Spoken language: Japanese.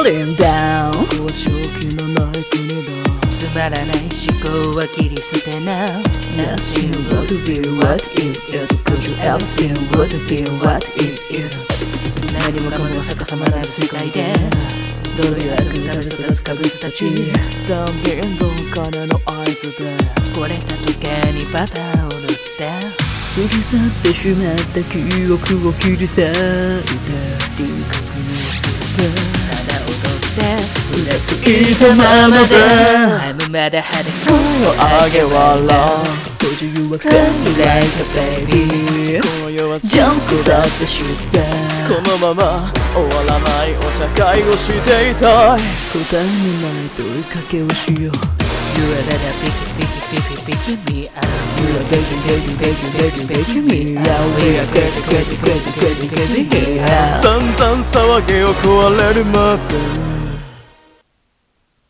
falling down ここは正気のない国だつまらない思考は切り捨てな Nothing would be what it is Could you ever see would be what it is 何もかも逆さまなる世界でどれだけ食べ育つ確率たちダンビンド金の合図で壊れた時計にバターを塗って過ぎ去ってしまった記憶を切り裂いて輪郭にする鼻を取ってうなついたままで I'm まだ派手声を上げ笑閉じるは Cry like a baby この世はジャンプだって知ってこのまま終わらないお茶会をしていたい答えのない問いかけをしよう You are that picky me out You are begging me out We are crazy 散々騒げを壊れるまで